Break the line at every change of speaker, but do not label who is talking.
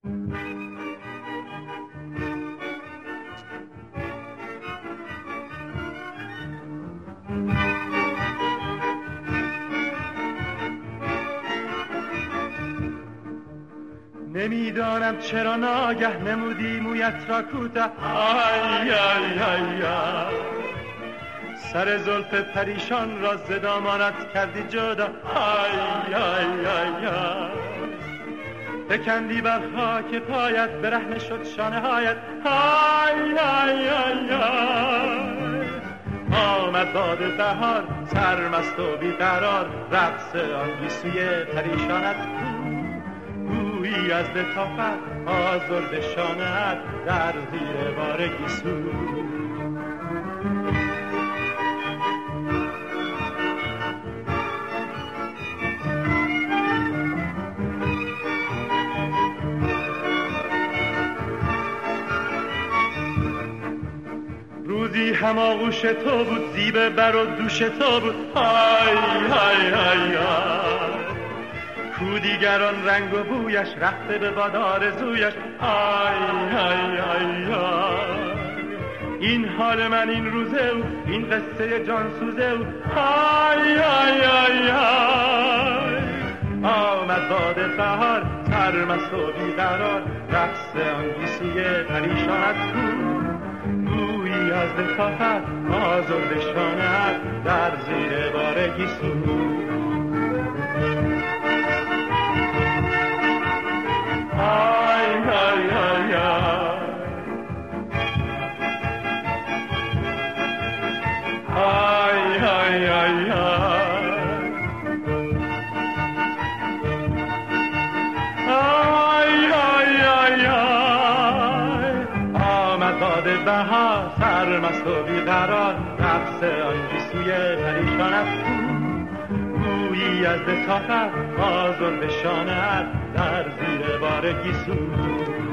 نمیدانم چرا ناگه نمودی مویت را کوته، آی آی آی آی سر زلف پریشان را ز دامانت کردی جدا، آی آی آی آی فکندی بر خاک پایت برهنه شد شانه هایت، آی آی آی آی آمد باد بهار سرمست و بیقرار، رقص آن گیسوی پریشانت گویی از لطافت آزرد شانه‌ات در زیر بار گیسو. روزی هماغوش تو بود، زیب بر و دوش تو بود، آی آی آی آی کو دیگران رنگ و بویش رفته به باد آرزویش، آی آی آی آی این حال من این روزه او، این قصه جانسوزه او، آی آی آی آی آمد باد بهار سرمست و بیقرار، رقص آن گیسوی پریشانت گویی از لطافت آزرد شانه‌ات در زیر بار گیسو. آی آی آی آی آی آی آی آی آی آمد باد بهار سرمست و بیقرار، رقص آن گیسوی پریشانت گویی از لطافت آزرد شانه‌ات در زیر بار گیسو.